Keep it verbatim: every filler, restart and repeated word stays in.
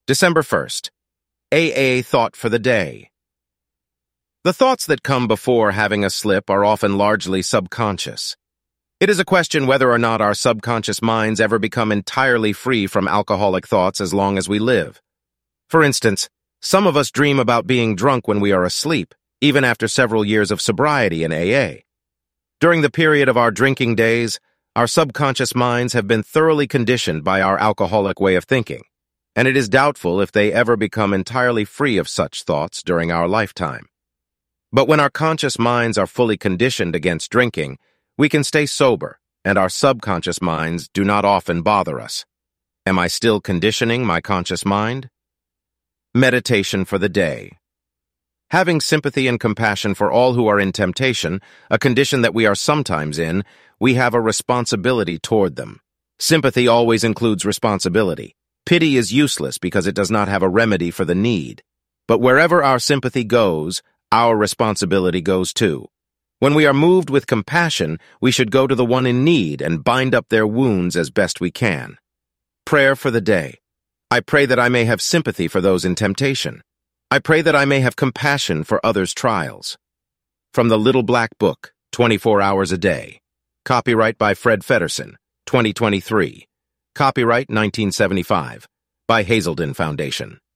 December first. A A Thought for the Day. The thoughts that come before having a slip are often largely subconscious. It is a question whether or not our subconscious minds ever become entirely free from alcoholic thoughts as long as we live. For instance, some of us dream about being drunk when we are asleep, even after several years of sobriety in A A. During the period of our drinking days, our subconscious minds have been thoroughly conditioned by our alcoholic way of thinking, and it is doubtful if they ever become entirely free of such thoughts during our lifetime. But when our conscious minds are fully conditioned against drinking, we can stay sober, and our subconscious minds do not often bother us. Am I still conditioning my conscious mind? Meditation for the day. Having sympathy and compassion for all who are in temptation, a condition that we are sometimes in, we have a responsibility toward them. Sympathy always includes responsibility. Pity is useless because it does not have a remedy for the need. But wherever our sympathy goes, our responsibility goes too. When we are moved with compassion, we should go to the one in need and bind up their wounds as best we can. Prayer for the day. I pray that I may have sympathy for those in temptation. I pray that I may have compassion for others' trials. From the Little Black Book, twenty-four hours a day. Copyright by Fred Feddersen, twenty twenty-three. Copyright nineteen seventy-five, by Hazelden Foundation.